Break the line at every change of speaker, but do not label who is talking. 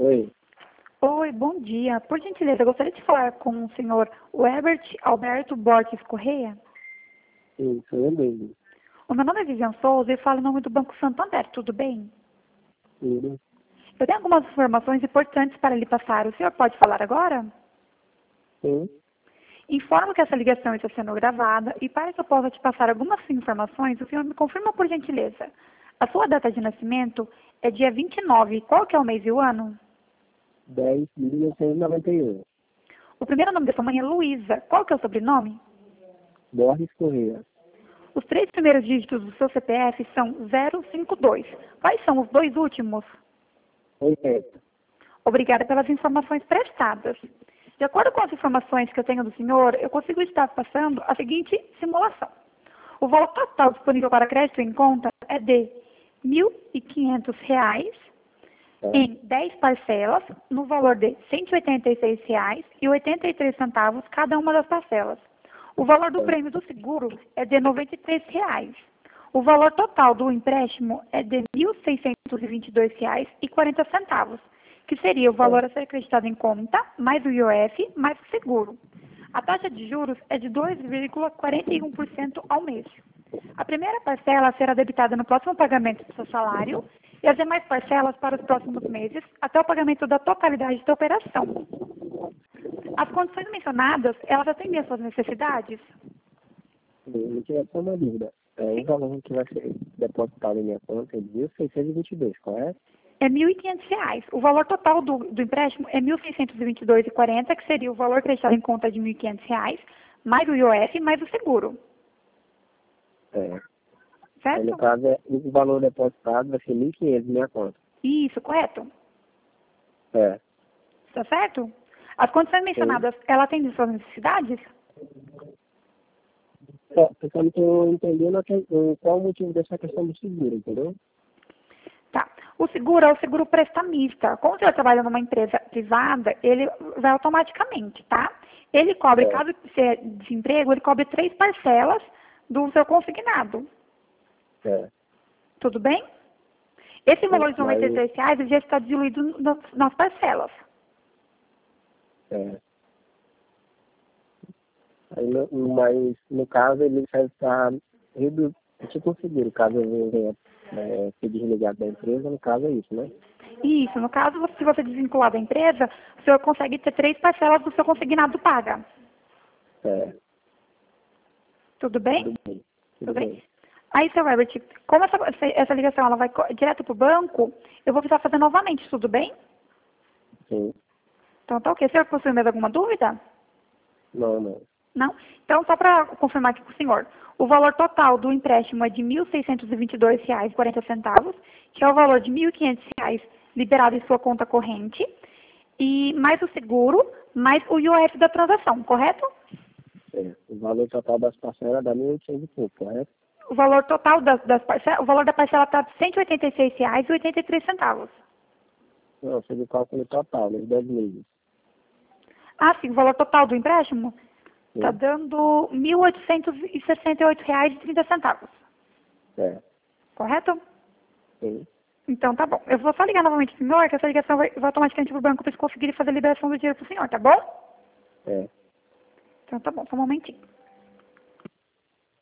Oi,
Oi, bom dia. Por gentileza, eu gostaria de falar com o senhor Herbert Alberto Borges Correia.
sim, sou eu mesmo.
O meu nome é Vivian Souza e falo em nome do Banco Santander, tudo bem?
Tudo.
Eu tenho algumas informações importantes para lhe passar. O senhor pode falar agora?
Sim,
Informo que essa ligação está sendo gravada e para que eu possa te passar algumas informações, o senhor me confirma por gentileza. A sua data de nascimento é dia 29. Qual que é o mês e o ano?
10 de 1991.
O primeiro nome da sua mãe é Luísa. Qual que é o sobrenome?
Borges Correia.
Os 3 primeiros dígitos do seu CPF são 052. Quais são os 2 últimos?
80.
Obrigada pelas informações prestadas. De acordo com as informações que eu tenho do senhor, eu consigo estar passando a seguinte simulação. O valor total disponível para crédito em conta é de R$ 1.500
Tá?
em 10 parcelas, no valor de R$ 186,83 cada uma das parcelas. O valor do prêmio do seguro é de R$ 93. O valor total do empréstimo é de R$ 1.622,40, que seria o valor a ser acreditado em conta, mais o IOF, mais o seguro. A taxa de juros é de 2,41% ao mês. A primeira parcela será debitada no próximo pagamento do seu salário e as demais parcelas para os próximos meses, até o pagamento da totalidade da operação. As condições mencionadas, elas atendem às suas necessidades?
Eu tinha só uma dúvida. O
Sim.
valor que vai ser depositado em minha conta é de 1.622, correto?
É R$ 1.500. O valor total do empréstimo é R$ 1.622,40, que seria o valor acreditado em conta de R$ 1.500, mais o IOF, mais o seguro.
É. Aí,
Certo?
no caso, o valor depositado vai ser 1.500 em minha conta.
Isso, correto?
É.
Está certo? As condições
Sim.
mencionadas, ela atende às suas necessidades?
Só que eu não estou entendendo qual o motivo dessa questão do seguro, entendeu?
Tá. O seguro é o seguro prestamista. Como você trabalha numa empresa privada, ele vai automaticamente, tá? Ele cobre,
É.
caso seja desemprego, ele cobre 3 parcelas do seu consignado.
É.
Tudo bem? Esse valor de R$
Mas,
93 ele já está diluído nas parcelas.
é. Aí, mas, no caso, ele vai estar tipo um seguro, caso eu venha ser desligado da empresa, no caso é isso, né?
Isso. No caso, se você desvincular da empresa, o senhor consegue ter 3 parcelas do seu consignado paga.
É,
Tudo bem?
tudo bem,
Tudo
tudo
bem?
bem.
Aí, seu Herbert, como essa ligação ela vai direto para o banco, eu vou precisar fazer novamente, tudo bem?
Sim.
Então, tá ok. O senhor possui mais alguma dúvida?
Não, não.
Não? Então, só para confirmar aqui com o senhor, o valor total do empréstimo é de R$ 1.622,40, que é o valor de R$ 1.500 liberado em sua conta corrente, e mais o seguro, mais o IOF da transação, correto?
É. O valor total das parcelas dá 1.800 e pouco, correto?
O valor total das parcelas, o valor da parcela está de R$ 186,83.
Não, seria o cálculo total, nos 10 meses.
Ah, sim, o valor total do empréstimo está
Sim.
dando R$ 1.868,30,
É.
correto?
Sim.
Então, tá bom. Eu vou só ligar novamente pro senhor, que essa ligação vai automaticamente pro banco para eles conseguirem fazer a liberação do dinheiro pro senhor, tá bom?
É.
Então, tá bom. Só um momentinho.